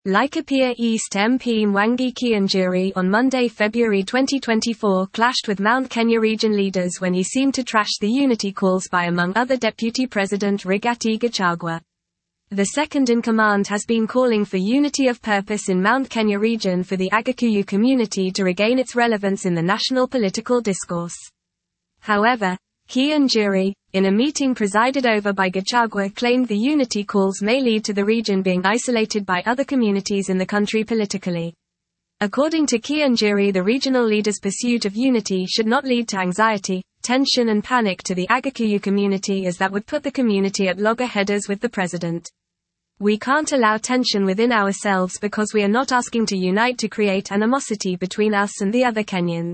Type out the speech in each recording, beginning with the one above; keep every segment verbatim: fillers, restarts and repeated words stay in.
Laikipia East M P Mwangi Kiunjuri on Monday, February twenty twenty-four clashed with Mount Kenya region leaders when he seemed to trash the unity calls by among other Deputy President Rigathi Gachagua. The second-in-command has been calling for unity of purpose in Mount Kenya region for the Agakuyu community to regain its relevance in the national political discourse. However, Kiunjuri, in a meeting presided over by Gachagua, claimed the unity calls may lead to the region being isolated by other communities in the country politically. According to Kiunjuri, the regional leaders' pursuit of unity should not lead to anxiety, tension and panic to the Agakuyu community, as that would put the community at loggerheads with the president. We can't allow tension within ourselves because we are not asking to unite to create animosity between us and the other Kenyans.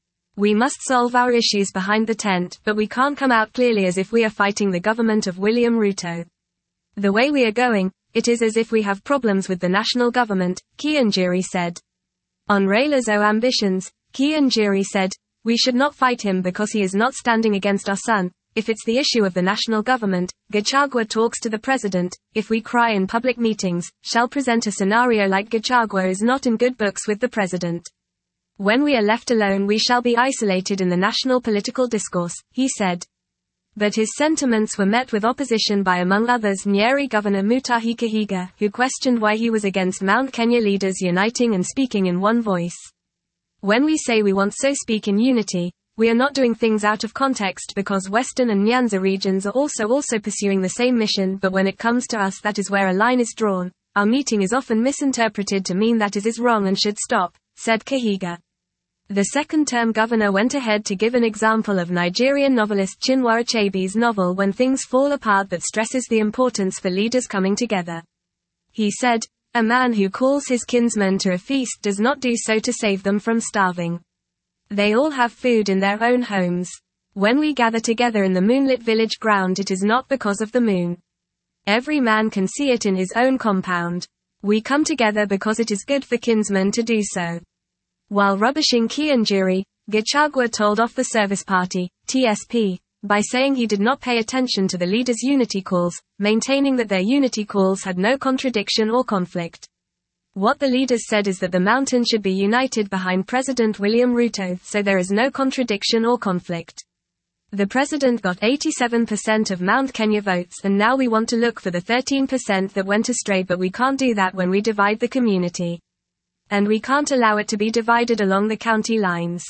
We must solve our issues behind the tent, but we can't come out clearly as if we are fighting the government of William Ruto. The way we are going, it is as if we have problems with the national government, Kiunjuri said. On Raila's ambitions, Kiunjuri said, "We should not fight him because he is not standing against our son. If it's the issue of the national government, Gachagua talks to the president. If we cry in public meetings, shall present a scenario like Gachagua is not in good books with the president. When we are left alone we shall be isolated in the national political discourse," he said. But his sentiments were met with opposition by among others Nyeri Governor Mutahi Kahiga, who questioned why he was against Mount Kenya leaders uniting and speaking in one voice. "When we say we want so speak in unity, we are not doing things out of context because Western and Nyanza regions are also also pursuing the same mission, but when it comes to us that is where a line is drawn. Our meeting is often misinterpreted to mean that it is wrong and should stop," said Kahiga. The second-term governor went ahead to give an example of Nigerian novelist Chinua Achebe's novel When Things Fall Apart that stresses the importance for leaders coming together. He said, "A man who calls his kinsmen to a feast does not do so to save them from starving. They all have food in their own homes. When we gather together in the moonlit village ground, it is not because of the moon. Every man can see it in his own compound. We come together because it is good for kinsmen to do so." While rubbishing Kiunjuri, Gachagua told off the Service Party, T S P, by saying he did not pay attention to the leaders' unity calls, maintaining that their unity calls had no contradiction or conflict. What the leaders said is that the mountain should be united behind President William Ruto, so there is no contradiction or conflict. The president got eighty-seven percent of Mount Kenya votes, and now we want to look for the thirteen percent that went astray, but we can't do that when we divide the community. And we can't allow it to be divided along the county lines.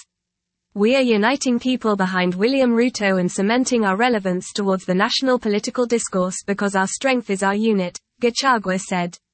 We are uniting people behind William Ruto and cementing our relevance towards the national political discourse because our strength is our unit," Gachagua said.